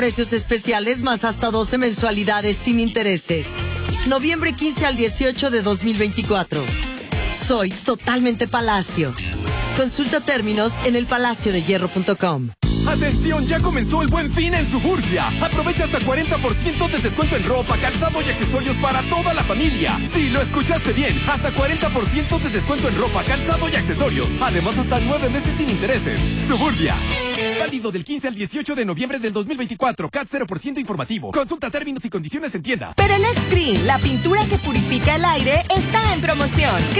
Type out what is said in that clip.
Precios especiales más hasta 12 mensualidades sin intereses. Noviembre 15 al 18 de 2024. Soy totalmente Palacio. Consulta términos en elpalaciodehierro.com. ¡Atención! Ya comenzó el Buen Fin en Suburbia. Aprovecha hasta 40% de descuento en ropa, calzado y accesorios para toda la familia. Sí, lo escuchaste bien. Hasta 40% de descuento en ropa, calzado y accesorios. Además, hasta 9 meses sin intereses. Suburbia. Válido del 15 al 18 de noviembre del 2024. CAT 0% informativo. Consulta términos y condiciones en tienda. Perelex Green, la pintura que purifica el aire, está en promoción.